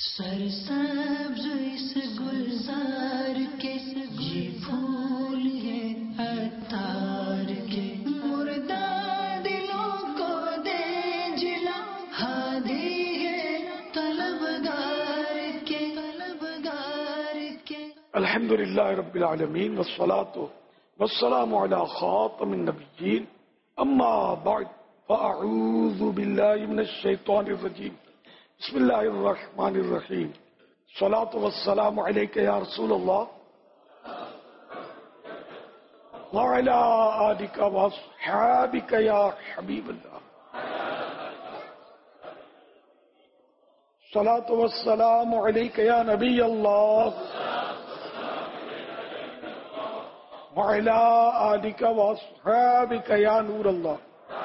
سرسبز اس گلزار کے یہ پھول ہے عطار کے، مردہ دلوں کو دے جلا، ہادی ہے طلبگار کے، طلبگار کے۔ الحمدللہ رب العالمین والصلاة والسلام علی خاتم النبیین، اما بعد فاعوذ باللہ من الشیطان الرجیم، بسم اللہ الرحمن الرحیم، الصلاة والسلام علیک یا رسول اللہ وعلی آلک واصحابک یا حبیب اللہ، الصلاة والسلام علیک یا نبی اللہ وعلی آلک واصحابک یا نور اللہ۔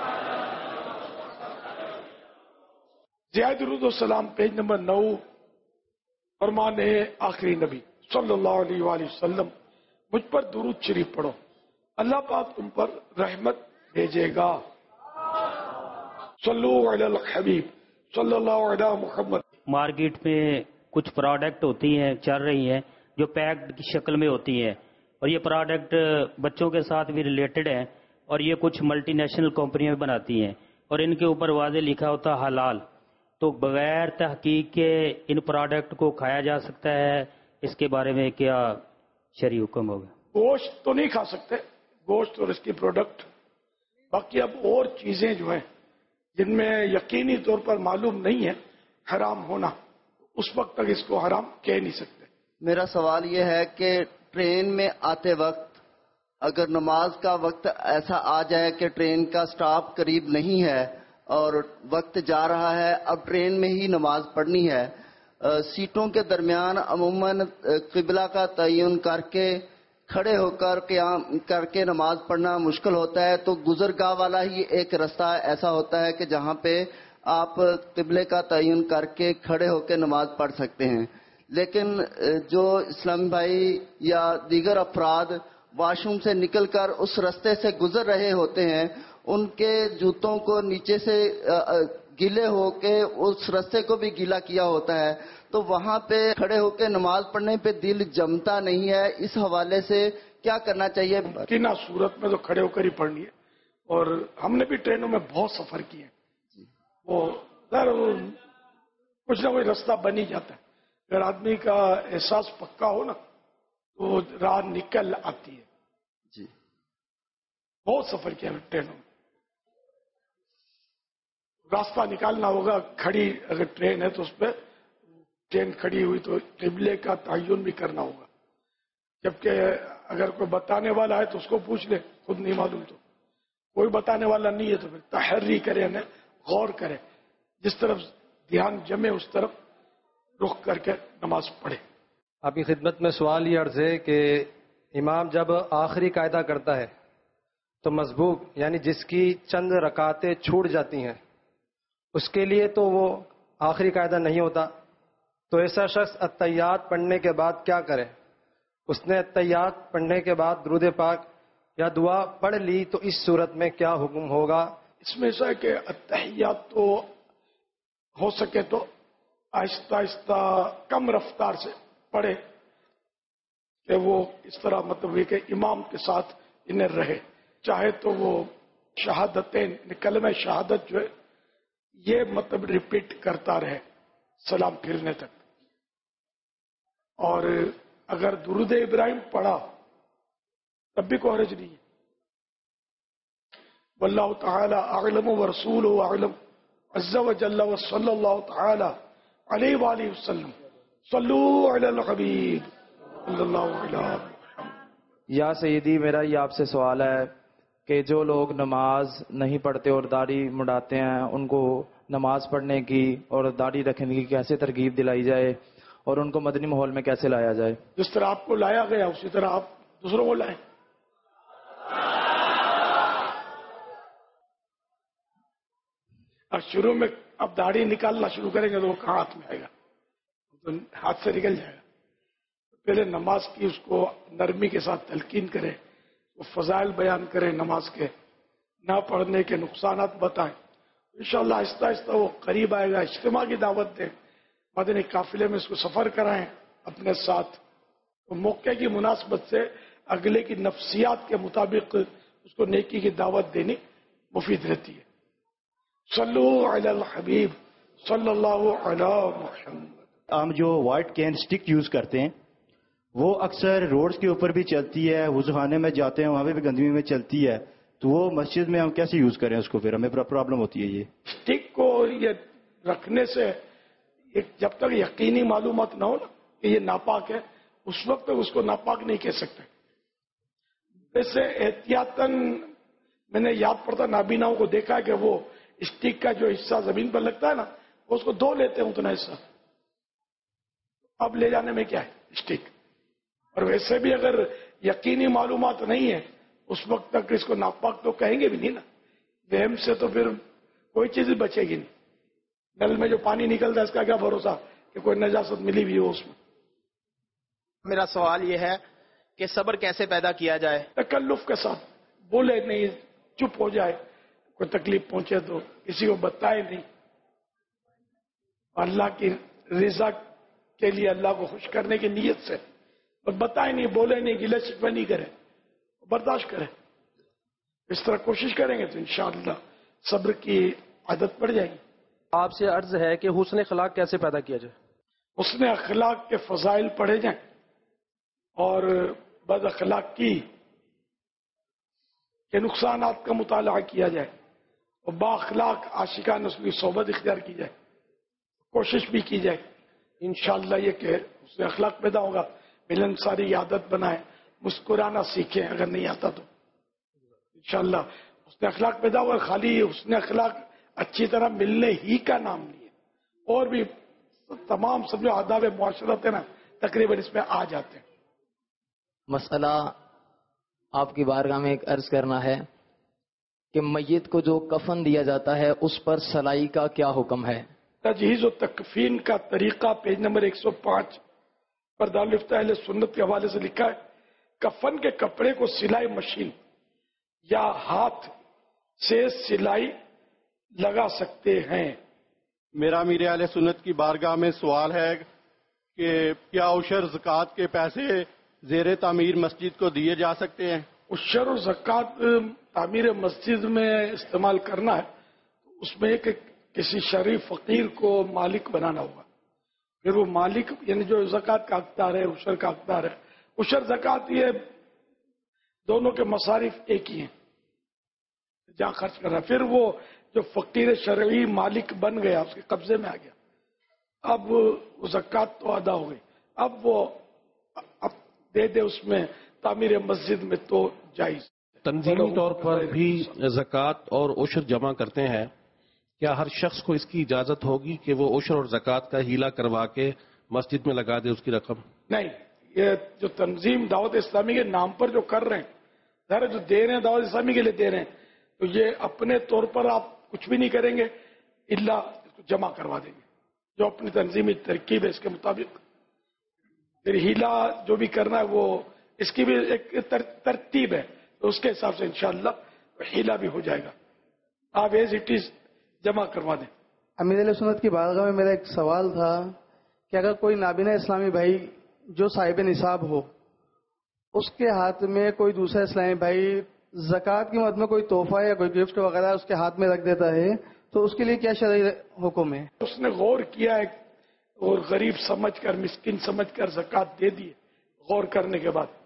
زیادہ درود و سلام پیج نمبر 9، فرمان ہے آخری نبی صلی اللہ علیہ وآلہ وسلم، مجھ پر درود شریف پڑھو، اللہ پاک تم پر رحمت بھیجے گا۔ صلو علی الحبیب صلی اللہ علیہ محمد۔ مارکیٹ میں کچھ پروڈکٹ ہوتی ہیں چل رہی ہیں جو پیکڈ کی شکل میں ہوتی ہیں، اور یہ پروڈکٹ بچوں کے ساتھ بھی ریلیٹڈ ہیں، اور یہ کچھ ملٹی نیشنل کمپنیاں بناتی ہیں، اور ان کے اوپر واضح لکھا ہوتا ہے حلال، تو بغیر تحقیق کے ان پروڈکٹ کو کھایا جا سکتا ہے؟ اس کے بارے میں کیا شرعی حکم ہوگا؟ گوشت تو نہیں کھا سکتے، گوشت اور اس کی پروڈکٹ، باقی اب اور چیزیں جو ہیں جن میں یقینی طور پر معلوم نہیں ہے حرام ہونا، اس وقت تک اس کو حرام کہہ نہیں سکتے۔ میرا سوال یہ ہے کہ ٹرین میں آتے وقت اگر نماز کا وقت ایسا آ جائے کہ ٹرین کا سٹاپ قریب نہیں ہے اور وقت جا رہا ہے، اب ٹرین میں ہی نماز پڑھنی ہے، سیٹوں کے درمیان عموماً قبلہ کا تعین کر کے کھڑے ہو کر قیام کر کے نماز پڑھنا مشکل ہوتا ہے، تو گزرگاہ والا ہی ایک رستہ ایسا ہوتا ہے کہ جہاں پہ آپ قبلے کا تعین کر کے کھڑے ہو کے نماز پڑھ سکتے ہیں، لیکن جو اسلامی بھائی یا دیگر افراد واش روم سے نکل کر اس رستے سے گزر رہے ہوتے ہیں، ان کے جوتوں کو نیچے سے گیلے ہو کے اس رستے کو بھی گیلا کیا ہوتا ہے، تو وہاں پہ کھڑے ہو کے نماز پڑھنے پہ دل جمتا نہیں ہے، اس حوالے سے کیا کرنا چاہیے؟ ممکنہ صورت میں تو کھڑے ہو کر ہی پڑھنی ہے، اور ہم نے بھی ٹرینوں میں بہت سفر کیے، وہ کچھ نہ کوئی رستہ بن ہی جاتا ہے، اگر آدمی کا احساس پکا ہو نا تو راہ نکل آتی ہے۔ جی بہت سفر کیا ٹرینوں میں، راستہ نکالنا ہوگا، کھڑی اگر ٹرین ہے تو اس پہ ٹرین کھڑی ہوئی تو قبلے کا تعین بھی کرنا ہوگا، جبکہ اگر کوئی بتانے والا ہے تو اس کو پوچھ لے، خود نہیں معلوم تو کوئی بتانے والا نہیں ہے تو پھر تحری کرے، یعنی غور کرے، جس طرف دھیان جمے اس طرف رخ کر کے نماز پڑھے۔ آپ کی خدمت میں سوال یہ عرض ہے کہ امام جب آخری قاعدہ کرتا ہے تو مسبوق یعنی جس کی چند رکعتیں چھوٹ جاتی ہیں اس کے لیے تو وہ آخری قاعدہ نہیں ہوتا، تو ایسا شخص التحیات پڑھنے کے بعد کیا کرے؟ اس نے التحیات پڑھنے کے بعد درود پاک یا دعا پڑھ لی تو اس صورت میں کیا حکم ہوگا؟ اس میں ایسا ہے کہ التحیات تو ہو سکے تو آہستہ آہستہ کم رفتار سے پڑھے کہ وہ اس طرح مطلب یہ کہ امام کے ساتھ انہیں رہے، چاہے تو وہ شہادتیں کلمہ شہادت جو ہے یہ مطلب ریپیٹ کرتا رہے سلام پھرنے تک، اور اگر درود ابراہیم پڑھا تب بھی کوئی حرج نہیں ہے۔ واللہ تعالی اعلم ورسولہ اعلم عز وجل وصلی اللہ تعالی علیہ وآلہ وسلم، صلو علی الحبیب صلی اللہ علیہ وسلم۔ یا سیدی، میرا یہ آپ سے سوال ہے کہ جو لوگ نماز نہیں پڑھتے اور داڑھی مڈاتے ہیں، ان کو نماز پڑھنے کی اور داڑھی رکھنے کی کیسے ترغیب دلائی جائے اور ان کو مدنی ماحول میں کیسے لایا جائے؟ جس طرح آپ کو لایا گیا اسی طرح آپ دوسروں کو لائیں۔ اور شروع میں اب داڑھی نکالنا شروع کریں گے تو وہ کہاں ہاتھ میں آئے گا، تو ہاتھ سے نکل جائے گا۔ پہلے نماز کی اس کو نرمی کے ساتھ تلقین کرے، وہ فضائل بیان کرے نماز کے، نہ پڑھنے کے نقصانات بتائیں، انشاءاللہ آہستہ آہستہ وہ قریب آئے گا۔ اجتماع کی دعوت دیں، مدنی قافلے میں اس کو سفر کرائیں اپنے ساتھ، تو موقع کی مناسبت سے اگلے کی نفسیات کے مطابق اس کو نیکی کی دعوت دینی مفید رہتی ہے۔ صلو علی الحبیب صلی اللہ علی محمد۔ ہم جو وائٹ کین سٹک یوز کرتے ہیں وہ اکثر روڈز کے اوپر بھی چلتی ہے، وضو خانے میں جاتے ہیں وہاں پہ بھی گندگی میں چلتی ہے، تو وہ مسجد میں ہم کیسے یوز کریں اس کو؟ پھر ہمیں پرابلم ہوتی ہے یہ اسٹک کو یہ رکھنے سے جب تک یقینی معلومات نہ ہو نا کہ یہ ناپاک ہے، اس وقت تک اس کو ناپاک نہیں کہہ سکتے۔ ویسے احتیاطاً میں نے یاد پڑتا نابیناؤں کو دیکھا کہ وہ اسٹک کا جو حصہ زمین پر لگتا ہے نا وہ اس کو دھو لیتے ہیں اتنا حصہ، اب لے جانے میں کیا ہے اسٹک۔ اور ویسے بھی اگر یقینی معلومات نہیں ہے اس وقت تک اس کو ناپاک تو کہیں گے بھی نہیں نا، وہم سے تو پھر کوئی چیز بچے گی نہیں۔ نل میں جو پانی نکلتا ہے اس کا کیا بھروسہ کہ کوئی نجاست ملی بھی ہو اس میں۔ میرا سوال یہ ہے کہ صبر کیسے پیدا کیا جائے؟ تکلف کے ساتھ، بولے نہیں، چپ ہو جائے، کوئی تکلیف پہنچے تو کسی کو بتائے نہیں، اللہ کی رضا کے لیے اللہ کو خوش کرنے کی نیت سے، اور بتائے نہیں، بولے نہیں، گلے شکوے نہیں کرے، برداشت کرے۔ اس طرح کوشش کریں گے تو انشاءاللہ صبر کی عادت پڑ جائے گی۔ آپ سے عرض ہے کہ حسن اخلاق کیسے پیدا کیا جائے؟ حسن اخلاق کے فضائل پڑھے جائیں اور بد اخلاقی کے نقصانات کا مطالعہ کیا جائے اور با اخلاق عاشقان اس کی صحبت اختیار کی جائے، کوشش بھی کی جائے۔ انشاءاللہ یہ کہ حسن اخلاق پیدا ہوگا، ملنساری عادت بنائیں، مسکرانا سیکھیں اگر نہیں آتا تو انشاءاللہ حسن اخلاق پیدا ہوگا۔ خالی حسن اخلاق اچھی طرح ملنے ہی کا نام نہیں ہے، اور بھی تمام سب جو آداب معاشرت ہے نا تقریباً اس میں آ جاتے ہیں۔ مسئلہ آپ کی بارگاہ میں ایک عرض کرنا ہے کہ میت کو جو کفن دیا جاتا ہے اس پر سلائی کا کیا حکم ہے؟ تجہیز و تکفین کا طریقہ پیج نمبر 105 پر دارالفتہ اہل سنت کے حوالے سے لکھا ہے، کفن کے کپڑے کو سلائی مشین یا ہاتھ سے سلائی لگا سکتے ہیں۔ میرا امیر اہل سنت کی بارگاہ میں سوال ہے کہ کیا عشر زکوٰۃ کے پیسے زیر تعمیر مسجد کو دیے جا سکتے ہیں؟ عشر و زکوٰۃ تعمیر مسجد میں استعمال کرنا ہے، اس میں ایک کسی شریف فقیر کو مالک بنانا ہوگا، پھر وہ مالک یعنی جو زکوٰۃ کا حقدار ہے، عشر کا حقدار ہے، عشر زکوٰۃ یہ دونوں کے مصارف ایک ہی ہیں جہاں خرچ کر رہا ہے، پھر وہ جو فقیر شرعی مالک بن گیا اس کے قبضے میں آ گیا، اب زکوٰۃ تو ادا ہو گئی، اب وہ اب دے دے اس میں تعمیر مسجد میں تو جائز۔ تنظیمی طور پر بھی زکوٰۃ اور عشر جمع کرتے ہیں، کیا ہر شخص کو اس کی اجازت ہوگی کہ وہ عشر اور زکوٰۃ کا ہیلا کروا کے مسجد میں لگا دے اس کی رقم؟ نہیں، یہ جو تنظیم دعوت اسلامی کے نام پر جو کر رہے ہیں، ظاہر جو دے رہے ہیں دعوت اسلامی کے لیے دے رہے ہیں، تو یہ اپنے طور پر آپ کچھ بھی نہیں کریں گے الا اس کو جمع کروا دیں گے، جو اپنی تنظیمی ترکیب ہے اس کے مطابق۔ پھر ہیلا جو بھی کرنا ہے وہ اس کی بھی ایک ترتیب ہے، تو اس کے حساب سے انشاءاللہ ہیلا بھی ہو جائے گا، آپ ایز اٹ از جمع کروا دیں۔ امیر علیہ سنت کی بارگاہ میں میرا ایک سوال تھا کہ اگر کوئی نابینا اسلامی بھائی جو صاحب نصاب ہو اس کے ہاتھ میں کوئی دوسرا اسلامی بھائی زکوٰۃ کی مد میں کوئی تحفہ یا کوئی گفٹ وغیرہ اس کے ہاتھ میں رکھ دیتا ہے تو اس کے لیے کیا شرعی حکم ہے؟ اس نے غور کیا ہے اور غریب سمجھ کر مسکین سمجھ کر زکوٰۃ دے دی، غور کرنے کے بعد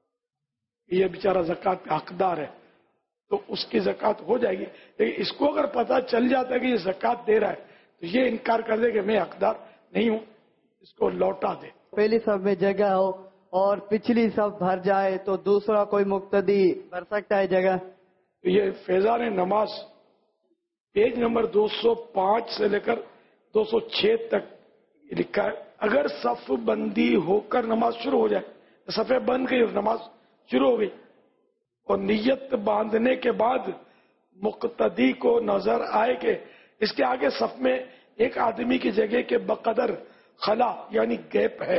یہ بیچارہ زکوٰۃ کا حقدار ہے تو اس کی زکوٰۃ ہو جائے گی، لیکن اس کو اگر پتہ چل جاتا ہے کہ یہ زکوٰۃ دے رہا ہے تو یہ انکار کر دے کہ میں حقدار نہیں ہوں، اس کو لوٹا دے۔ پہلی صف میں جگہ ہو اور پچھلی صف بھر جائے تو دوسرا کوئی مقتدی بھر سکتا ہے جگہ؟ یہ فیضان نماز پیج نمبر 205 سے لے کر 206 تک لکھا ہے، اگر صف بندی ہو کر نماز شروع ہو جائے، صفیں بند گئی اور نماز شروع ہو گئی اور نیت باندھنے کے بعد مقتدی کو نظر آئے کہ اس کے آگے صف میں ایک آدمی کی جگہ کے بقدر خلا یعنی گیپ ہے،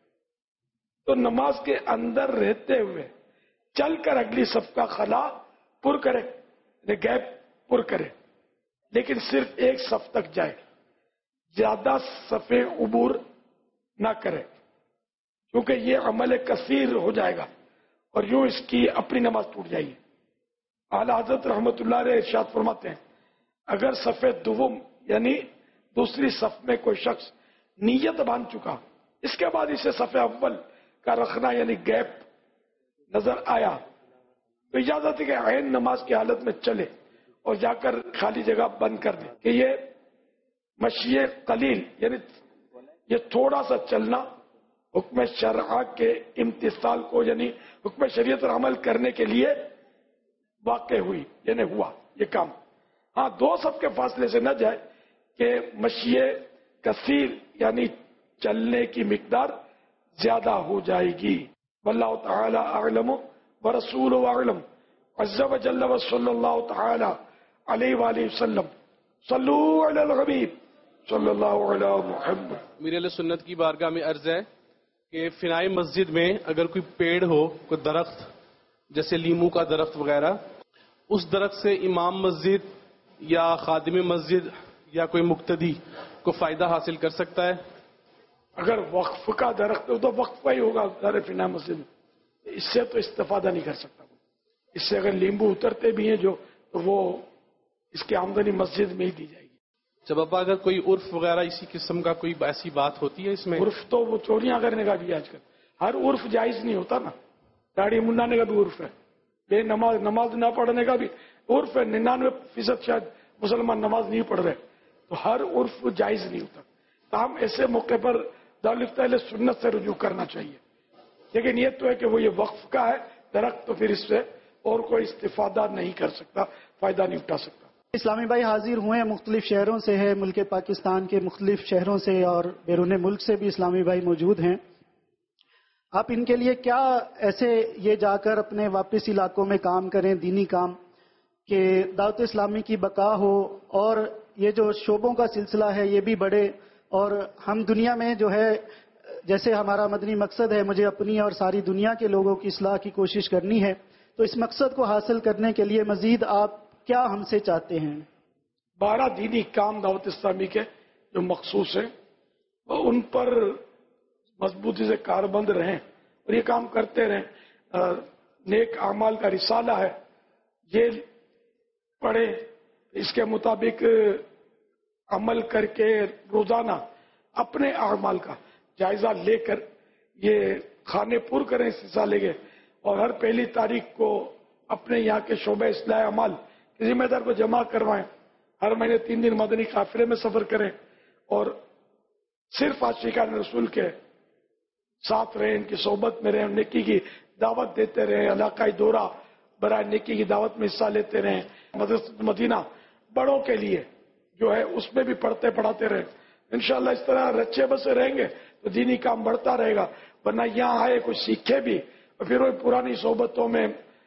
تو نماز کے اندر رہتے ہوئے چل کر اگلی صف کا خلا پر کرے، گیپ پر کرے، لیکن صرف ایک صف تک جائے۔ زیادہ صفیں عبور نہ کرے، کیونکہ یہ عمل کثیر ہو جائے گا اور یوں اس کی اپنی نماز ٹوٹ جائے گی۔ اعلیٰ حضرت رحمۃ اللہ علیہ ارشاد فرماتے ہیں اگر صف دوم یعنی دوسری صف میں کوئی شخص نیت باندھ چکا، اس کے بعد اسے صف اول کا رکھنا یعنی گیپ نظر آیا تو اجازت ہے کہ عین نماز کی حالت میں چلے اور جا کر خالی جگہ بند کر دے کہ یہ مشی قلیل یعنی یہ تھوڑا سا چلنا حکم شرع کے امتثال کو یعنی حکم شریعت پر عمل کرنے کے لیے واقع ہوئی یعنی ہوا یہ کام۔ ہاں دو صف کے فاصلے سے نہ جائے کہ مشی کثیر یعنی چلنے کی مقدار زیادہ ہو جائے گی۔ واللہ تعالی اعلم ورسولہ اعلم عز وجل وصلی اللہ تعالی علیہ وآلہ وسلم صلو علی الحبیب صلی اللہ علی محمد۔ امیر اہل سنت کی بارگاہ میں عرض ہے کہ فنائے مسجد میں اگر کوئی پیڑ ہو، کوئی درخت جیسے لیمو کا درخت وغیرہ، اس درخت سے امام مسجد یا خادم مسجد یا کوئی مقتدی کو فائدہ حاصل کر سکتا ہے؟ اگر وقف کا درخت ہو تو وقف ہی ہوگا دار فنا مسجد میں، اس سے تو استفادہ نہیں کر سکتا۔ اس سے اگر لیمبو اترتے بھی ہیں جو تو وہ اس کی آمدنی مسجد میں ہی دی جائے گی۔ جب ابا اگر کوئی عرف وغیرہ اسی قسم کا کوئی ایسی بات ہوتی ہے اس میں؟ عرف تو وہ چوریاں کرنے کا بھی آج کل ہر عرف جائز نہیں ہوتا نا، داڑھی منڈانے کا بھی عرف ہے، بے نماز نہ پڑھنے کا بھی عرف ہے، 99% شاید مسلمان نماز نہیں پڑھ رہے، تو ہر عرف جائز نہیں ہوتا۔ تاہم ایسے موقع پر دارالفتہ اہل سنت سے رجوع کرنا چاہیے، لیکن یہ تو ہے کہ وہ یہ وقف کا ہے درخت تو پھر اس سے اور کوئی استفادہ نہیں کر سکتا، فائدہ نہیں اٹھا سکتا۔ اسلامی بھائی حاضر ہوئے ہیں، مختلف شہروں سے ہے، ملک پاکستان کے مختلف شہروں سے اور بیرون ملک سے بھی اسلامی بھائی موجود ہیں۔ آپ ان کے لیے کیا ایسے یہ جا کر اپنے واپس علاقوں میں کام کریں، دینی کام، کہ دعوت اسلامی کی بقا ہو اور یہ جو شعبوں کا سلسلہ ہے یہ بھی بڑھے، اور ہم دنیا میں جو ہے جیسے ہمارا مدنی مقصد ہے مجھے اپنی اور ساری دنیا کے لوگوں کی اصلاح کی کوشش کرنی ہے، تو اس مقصد کو حاصل کرنے کے لیے مزید آپ کیا ہم سے چاہتے ہیں؟ 12 دینی کام دعوت اسلامی کے جو مخصوص ہیں وہ ان پر مضبوطی سے کاربند رہیں اور یہ کام کرتے رہیں۔ نیک اعمال کا رسالہ ہے، یہ پڑھیں، اس کے مطابق عمل کر کے روزانہ اپنے اعمال کا جائزہ لے کر یہ خانے پور کریں اس رسالے کے، اور ہر پہلی تاریخ کو اپنے یہاں کے شعبہ اصلاح اعمال کے ذمہ دار کو جمع کروائیں، ہر مہینے 3 دن مدنی قافلے میں سفر کریں اور صرف عاشقان رسول کے ساتھ رہیں، ان کی صحبت میں رہیں، نیکی کی دعوت دیتے رہیں، علاقائی دورہ برائے نیکی کی دعوت میں حصہ لیتے رہیں، مدرسۃ مدینہ بڑوں کے لیے جو ہے اس میں بھی پڑھتے پڑھاتے رہیں۔ انشاءاللہ اس طرح رچے بسے رہیں گے تو دینی کام بڑھتا رہے گا، ورنہ یہاں آئے کچھ سیکھے بھی اور پھر وہ پرانی صحبتوں میں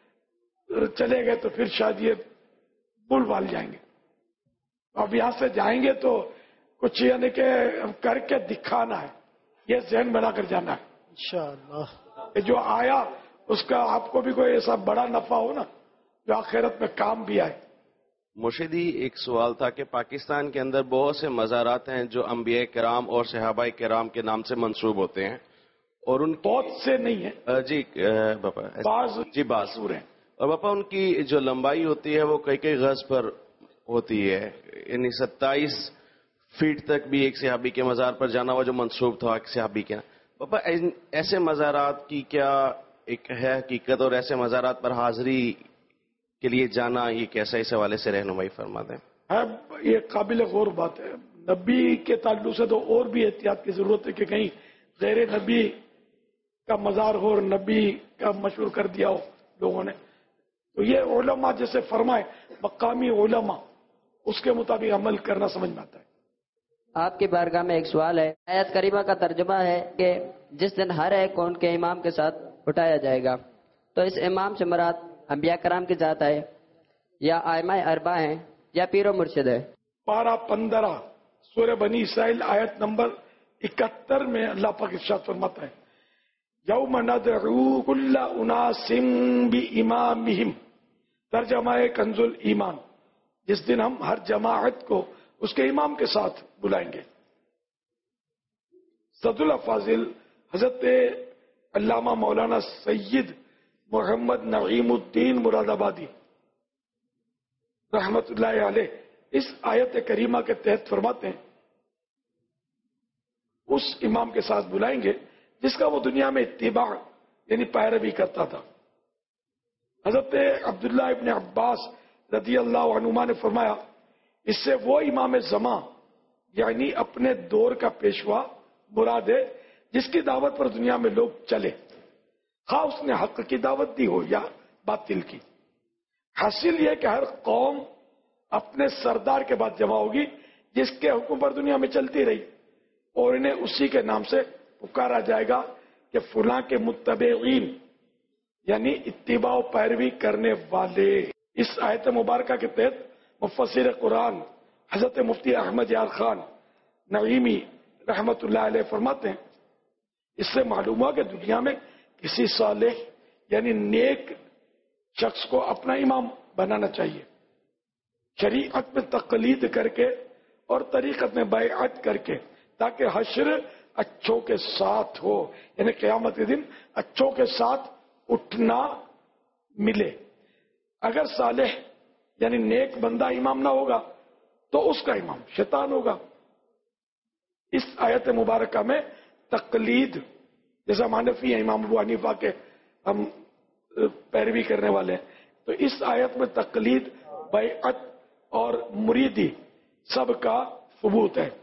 چلے گئے تو پھر شاید یہ بھول بھال جائیں گے۔ اب یہاں سے جائیں گے تو کچھ یعنی کہ کر کے دکھانا ہے، یہ ذہن بنا کر جانا ہے انشاءاللہ۔ جو آیا اس کا آپ کو بھی کوئی ایسا بڑا نفع ہو نا جو آخرت میں کام بھی آئے۔ مرشدی ایک سوال تھا کہ پاکستان کے اندر بہت سے مزارات ہیں جو انبیاء کرام اور صحابہ کرام کے نام سے منسوب ہوتے ہیں، اور ان بہت سے نہیں ہیں جی باپا بعض جی بعض ہیں، اور باپا ان کی جو لمبائی ہوتی ہے وہ کئی گز پر ہوتی ہے، یعنی 27 فیٹ تک بھی ایک صحابی کے مزار پر جانا ہوا جو منسوب تھا ایک صحابی کے۔ باپا ایسے مزارات کی کیا ایک ہے حقیقت، اور ایسے مزارات پر حاضری کے لیے جانا یہ کیسا، اس حوالے سے رہنمائی فرما دیں۔ یہ قابل غور بات ہے، نبی کے تعلق سے تو اور بھی احتیاط کی ضرورت ہے کہ کہیں غیر نبی کا مزار ہو اور نبی کا مشہور کر دیا ہو لوگوں نے، تو یہ علماء جیسے فرمائے مقامی علماء اس کے مطابق عمل کرنا سمجھ میں آتا ہے۔ آپ کی بارگاہ میں ایک سوال ہے، آیت کریمہ کا ترجمہ ہے کہ جس دن ہر ایک کو ان کے امام کے ساتھ اٹھایا جائے گا، تو اس امام سے مراد انبیاء کرام کی ذات ہے یا ائمہ اربع ہیں یا پیر و مرشد ہے؟ پارہ 15 سورہ بنی اسرائیل آیت نمبر 71 میں اللہ پاک ارشاد فرماتا ہے یوم ندعو کل اناس بامامہم، ترجمہ ہے کنز الایمان، جس دن ہم ہر جماعت کو اس کے امام کے ساتھ بلائیں گے۔ صدر الافاضل حضرت علامہ مولانا سید محمد نعیم الدین مراد آبادی رحمت اللہ علیہ اس آیت کریمہ کے تحت فرماتے ہیں اس امام کے ساتھ بلائیں گے جس کا وہ دنیا میں اتباع یعنی پیروی کرتا تھا. حضرت عبداللہ ابن عباس رضی اللہ عنہما نے فرمایا اس سے وہ امام زمان یعنی اپنے دور کا پیشوا مراد ہے جس کی دعوت پر دنیا میں لوگ چلے، خواہ اس نے حق کی دعوت دی ہو یا باطل کی. حاصل یہ کہ ہر قوم اپنے سردار کے بعد جمع ہوگی جس کے حکم پر دنیا میں چلتی رہی، اور انہیں اسی کے نام سے پکارا جائے گا کہ فلاں کے متبعین یعنی اتباع و پیروی کرنے والے. اس آیت مبارکہ کے تحت مفسر قرآن حضرت مفتی احمد یار خان نعیمی رحمت اللہ علیہ فرماتے ہیں اس سے معلوم ہوا کہ دنیا میں کسی صالح یعنی نیک شخص کو اپنا امام بنانا چاہیے، شریعت میں تقلید کر کے اور طریقت میں بیعت کر کے، تاکہ حشر اچھوں کے ساتھ ہو، یعنی قیامت کے دن اچھوں کے ساتھ اٹھنا ملے. اگر صالح یعنی نیک بندہ امام نہ ہوگا تو اس کا امام شیطان ہوگا. اس آیت مبارکہ میں تقلید، جیسا حنفی ہیں امام ابو حنیفہ کے ہم پیروی کرنے والے ہیں، تو اس آیت میں تقلید، بیعت اور مریدی سب کا ثبوت ہے.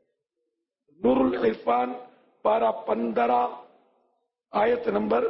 نور العرفان پارہ 15 آیت نمبر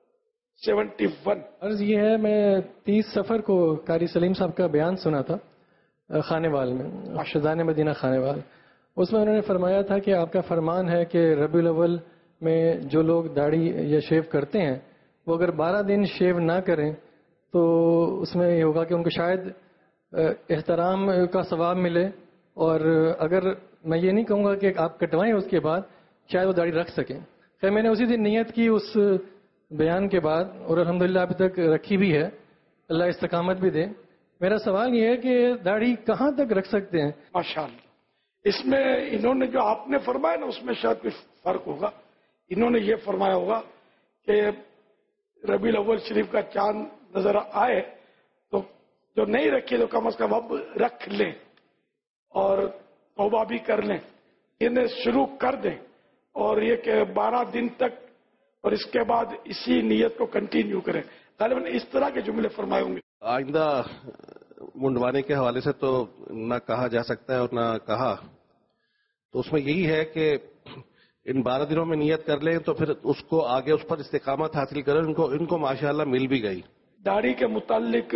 71. عرض یہ ہے میں 30 سفر کو قاری سلیم صاحب کا بیان سنا تھا خانے وال میں، شہزان مدینہ خانے وال. اس میں انہوں نے فرمایا تھا کہ آپ کا فرمان ہے کہ ربیع الاول میں جو لوگ داڑھی یا شیو کرتے ہیں وہ اگر 12 دن شیو نہ کریں تو اس میں یہ ہوگا کہ ان کو شاید احترام کا ثواب ملے، اور اگر میں یہ نہیں کہوں گا کہ آپ کٹوائیں اس کے بعد شاید وہ داڑھی رکھ سکیں. خیر میں نے اسی دن نیت کی اس بیان کے بعد، اور الحمدللہ ابھی تک رکھی بھی ہے، اللہ استقامت بھی دے. میرا سوال یہ ہے کہ داڑھی کہاں تک رکھ سکتے ہیں؟ ماشاءاللہ اس میں انہوں نے جو آپ نے فرمایا نا اس میں شاید کچھ فرق ہوگا. انہوں نے یہ فرمایا ہوگا کہ ربیع الاول شریف کا چاند نظر آئے تو جو نہیں رکھے تو کم از کم اب رکھ لیں اور توبہ بھی کر لیں، انہیں شروع کر دیں، اور یہ کہ 12 دن تک اور اس کے بعد اسی نیت کو کنٹینیو کریں. غالباً اس طرح کے جملے فرمائے ہوں گے. آئندہ منڈوانے کے حوالے سے تو نہ کہا جا سکتا ہے اور نہ کہا، تو اس میں یہی ہے کہ ان 12 دنوں میں نیت کر لیں تو پھر اس کو آگے اس پر استقامت حاصل کریں. ان کو ماشاءاللہ مل بھی گئی. داڑھی کے متعلق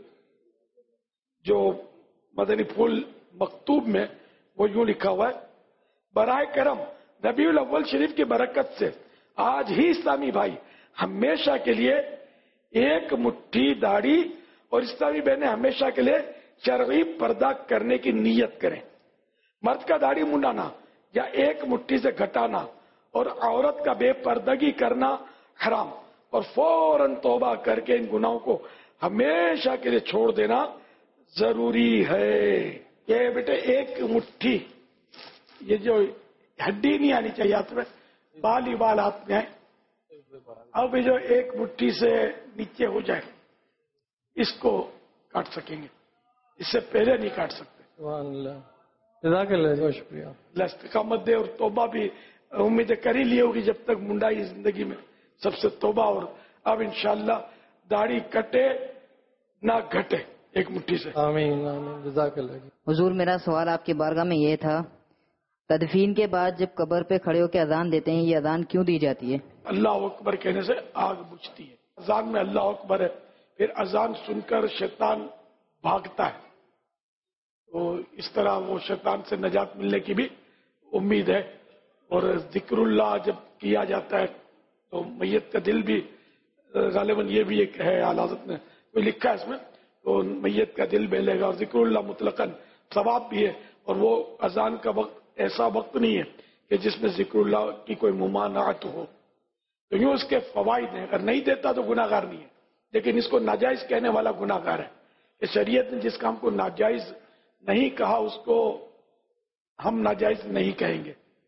جو مدنی پھول مکتوب میں وہ یوں لکھا ہوا ہے، برائے کرم ربیع الاول شریف کی برکت سے آج ہی اسلامی بھائی ہمیشہ کے لیے ایک مٹھی داڑھی اور اسلامی بہنیں ہمیشہ کے لیے شرعی پردہ کرنے کی نیت کریں. مرد کا داڑھی منڈانا یا ایک مٹھی سے گھٹانا اور عورت کا بے پردگی کرنا حرام، اور فوراً توبہ کر کے ان گناہوں کو ہمیشہ کے لیے چھوڑ دینا ضروری ہے. یہ بیٹے ایک مٹھی، یہ جو ہڈی نہیں آنی چاہیے ہاتھ میں، بال ہی بال ہاتھ میں آئے، اب جو ایک مٹھی سے نیچے ہو جائے اس کو کاٹ سکیں گے، اس سے پہلے نہیں کاٹ سکتے. سبحان اللہ، جزاک اللہ، بہت شکریہ. اللہ استقامت دے، اور توبہ بھی امید کر ہی لی ہوگی جب تک منڈائی زندگی میں سب سے توبہ. اور اب انشاءاللہ داڑھی کٹے نہ گھٹے ایک مٹھی سے. آمین آمین، جزاک اللہ. حضور میرا سوال آپ کی بارگاہ میں یہ تھا، تدفین کے بعد جب قبر پہ کھڑے ہو کے اذان دیتے ہیں، یہ اذان کیوں دی جاتی ہے؟ اللہ اکبر کہنے سے آگ بجھتی ہے. اذان میں اللہ اکبر ہے، پھر اذان سن کر شیطان بھاگتا ہے، تو اس طرح وہ شیطان سے نجات ملنے کی بھی امید ہے. اور ذکر اللہ جب کیا جاتا ہے تو میت کا دل بھی غالباً یہ بھی ایک ہے، اعلی حضرت نے کوئی لکھا ہے اس میں، تو میت کا دل بہلے گا. اور ذکر اللہ مطلقاً ثواب بھی ہے، اور وہ اذان کا وقت ایسا وقت نہیں ہے کہ جس میں ذکر اللہ کی کوئی ممانعت ہو. تو یوں اس کے فوائد ہیں. اگر نہیں دیتا تو گناہ گار نہیں ہے، لیکن اس کو ناجائز کہنے والا گناہ گار ہے. کہ شریعت نے جس کام کو ناجائز نہیں کہا اس کو ہم ناجائز نہیں کہیں گے.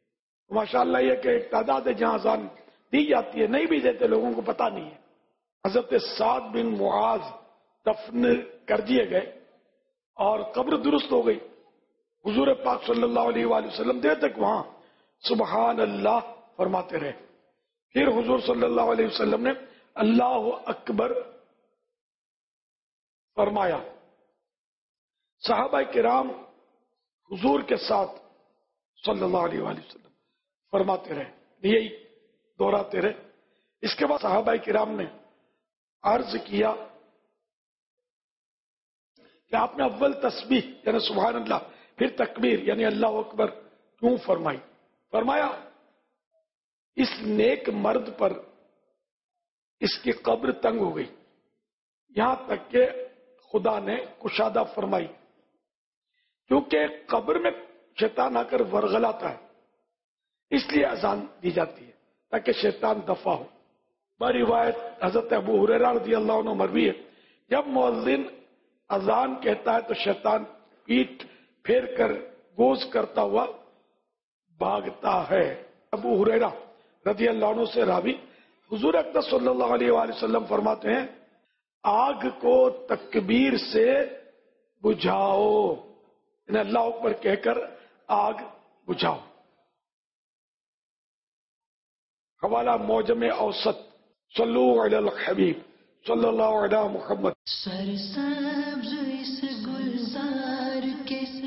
ماشاءاللہ یہ کہ ایک تعداد ہے جہاں اذان دی جاتی ہے، نہیں بھی دیتے، لوگوں کو پتہ نہیں ہے۔ حضرت سعد بن معاذ دفن کر دیے گئے اور قبر درست ہو گئی، حضور پاک صلی اللہ علیہ وآلہ وسلم دیر تک وہاں سبحان اللہ فرماتے رہے۔ پھر حضور صلی اللہ علیہ وسلم نے اللہ اکبر فرمایا، صحابہ کرام حضور کے ساتھ صلی اللہ علیہ وآلہ وسلم فرماتے رہے، یہی دہراتے رہے۔ اس کے بعد صحابہ کرام نے عرض کیا کہ آپ نے اول تسبیح یعنی سبحان اللہ، پھر تکبیر یعنی اللہ اکبر کیوں فرمائی؟ فرمایا اس نیک مرد پر اس کی قبر تنگ ہو گئی، یہاں تک کہ خدا نے کشادہ فرمائی، کیونکہ قبر میں شیطان آ کر ورغلاتا ہے، اس لیے اذان دی جاتی ہے تاکہ شیطان دفع ہو۔ روایت حضرت ابو ہریرہ رضی اللہ عنہ مروی ہے، جب مؤذن اذان کہتا ہے تو شیطان پیٹھ پھیر کر گوز کرتا ہوا بھاگتا ہے۔ ابو ہریرہ رضی اللہ عنہ سے راوی حضور اقدس صلی اللہ علیہ وآلہ وسلم فرماتے ہیں آگ کو تکبیر سے بجھاؤ، یعنی اللہ اکبر کہہ کر آگ بجھاؤ۔ حوالہ معجم اوسط، صلو علی الحبیب صلی اللہ علیہ محمد۔ سرسبز اس گلزار کے